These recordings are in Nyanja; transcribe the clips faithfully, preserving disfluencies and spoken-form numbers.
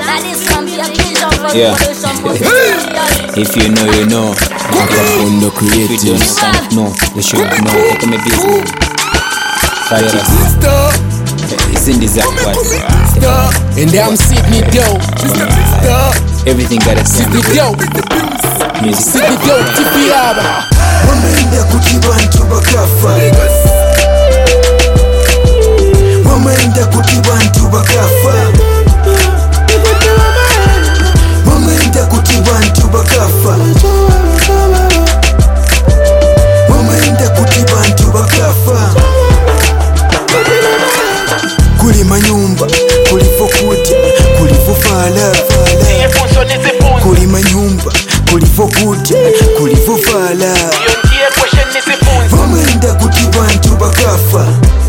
Yeah. If you know, you know. On the If you don't know, you should know. Look at me business. Try it out. It's in this app. And I'm Sydney Doe. Everything got a time. Sydney Doe. Music. Sydney Doe. T P R. Wamenda kutibantu bakafa. Wamenda kutibantu bakafa. Wamenda kutibantu bakafa. Wamenda kutibantu bakafa. Kuli manyumba, kulifo kutya, kulifo fala. Kuli manyumba, kulifo kutya, kulifo fala. Wamenda kutibantu bakafa.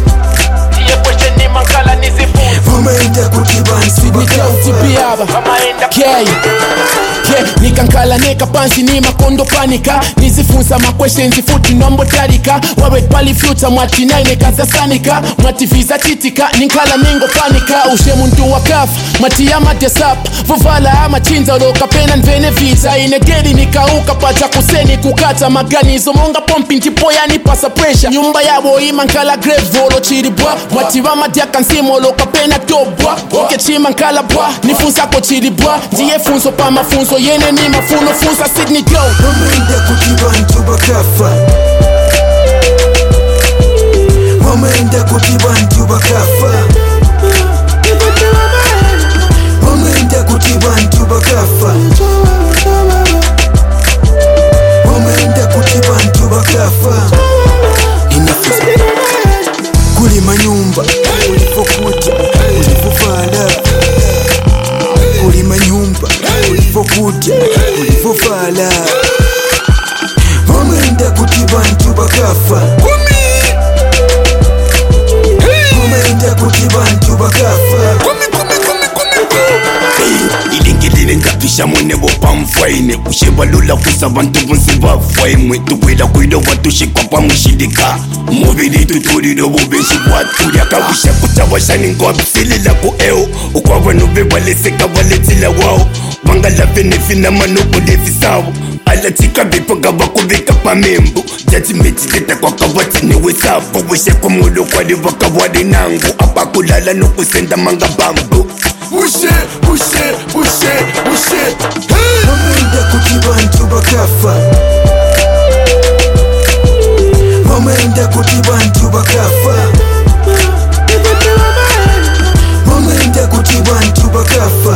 Wamenda kutibantu bakafa. K nikankala neka pansi ni makondo panika nizifunza ma questions futi nombo tarika wawe pali future mwati nine kaza sanika mwati visa titika ninkala ningo panika ushe muntu wakafa mwati yama desap vuvala ama chinza loka pena nvene visa inegeri nikauka pacha kuseni kukata magani zomonga pompi ntipo yani pasa pressure nyumba yabo imankala grave volo chiribwa mwati wama diaka nsimo loka pena tobwa oke chima nkala bwa nifunza ko chiribwa ndiye funzo pa mafunzo yene ni mafuno funza Sydney Doe. Wamenda kutibantu bakafa. Wamenda kutibantu bakafa. Wamenda kutibantu bakafa. Wamenda kutibantu bakafa. Inafuza kuli manyumba, kulifo kutya, kulifo fala. Kuli manyumba, kulifo kutya, kulifo fala. Wamenda kutibantu bakafa. Wamenda kutibantu bakafa. ilingilile ngapisha mwene bopamfaine ushebalula kusa bantu bonse bafaimwe tukwela kwilo watushikwa pamushilika mubili tutulilo bubenshi bwatulya kabusha kutabashani ngwabisilila ku eo ukwabanu bebaleseka baletsila wao bangalavene manukulevisawo alatika bipaga bakubika pamembu jajimetileta kwakawatinewesapo weshekomulo kwali bakawali nangu abakulala nokusenda manga bambu Bushe, bushe, bushe, bushe. Wamenda kutibantu bakafa. Wamenda kutibantu bakafa. Wamenda kutibantu bakafa.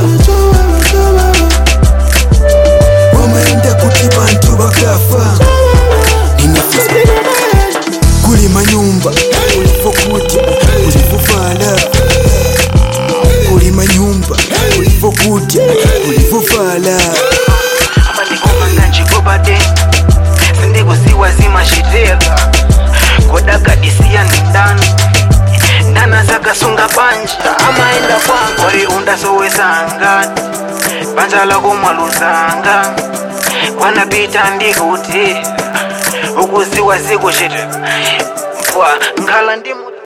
Wamenda kutibantu bakafa. Inafuza kuli manyumba, kulifo kutya, kulifo fala. Kuli manyumba, kulifo kutya, kulifo fala. Amandikoma nganjikobade sindikusiwa zimashitela kodaka disiya ndani ndana zakasunga panja amaenda kwangu ori undasowesanga panja lako mwaluzanga wanapita ndikuti ukusiwa zikushitela mpwa nkhala ndimu